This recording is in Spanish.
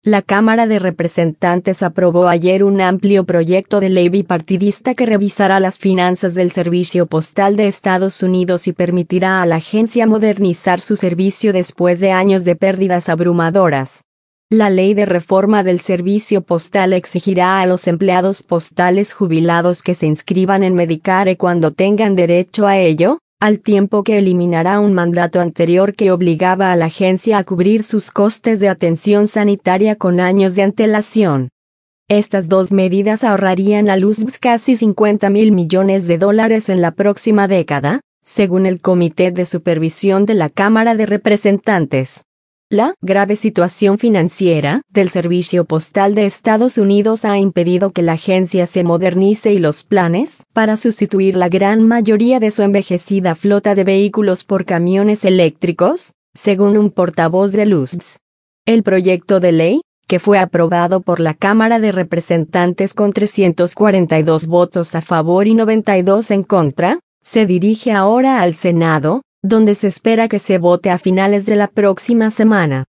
La Cámara de Representantes aprobó ayer un amplio proyecto de ley bipartidista que revisará las finanzas del Servicio Postal de Estados Unidos y permitirá a la agencia modernizar su servicio después de años de pérdidas abrumadoras. La ley de reforma del servicio postal exigirá a los empleados postales jubilados que se inscriban en Medicare cuando tengan derecho a ello, al tiempo que eliminará un mandato anterior que obligaba a la agencia a cubrir sus costes de atención sanitaria con años de antelación. Estas dos medidas ahorrarían a los casi $50,000 millones en la próxima década, según el Comité de Supervisión de la Cámara de Representantes. La grave situación financiera del Servicio Postal de Estados Unidos ha impedido que la agencia se modernice y los planes para sustituir la gran mayoría de su envejecida flota de vehículos por camiones eléctricos, según un portavoz de USPS. El proyecto de ley, que fue aprobado por la Cámara de Representantes con 342 votos a favor y 92 en contra, se dirige ahora al Senado, donde se espera que se vote a finales de la próxima semana.